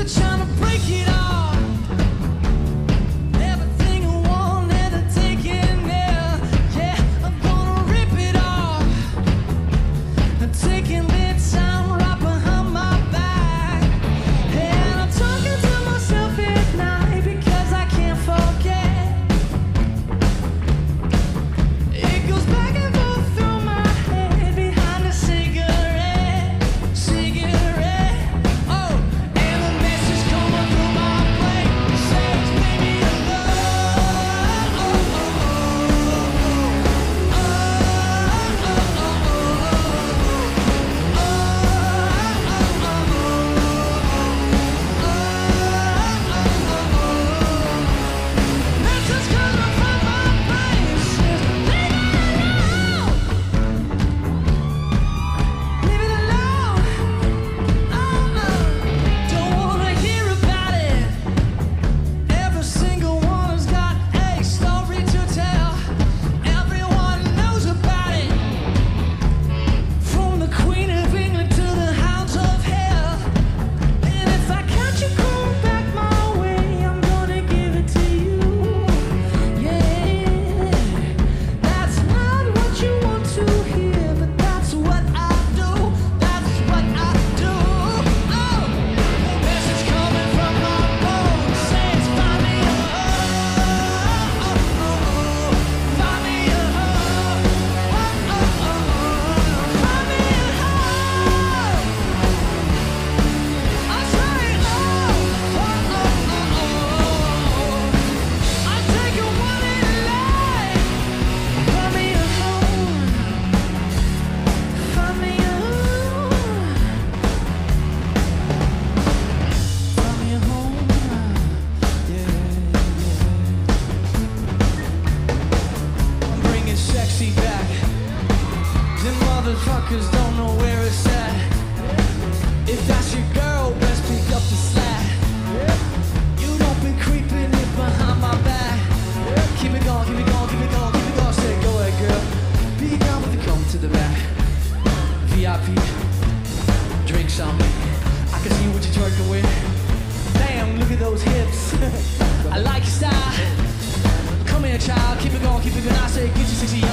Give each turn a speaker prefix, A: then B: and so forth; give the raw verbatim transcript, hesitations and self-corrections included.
A: motherfuckers don't know where it's at. If that's your girl, best pick up the slack. You don't be creeping it behind my back. Keep it going, keep it going, keep it going, keep it going. Say, go ahead, girl. Be down with the come to the back. V I P, drink some. I can see what you're twerking with. Damn, look at those hips. I like your style. Come here, child, keep it going, keep it going. I say, get your sexy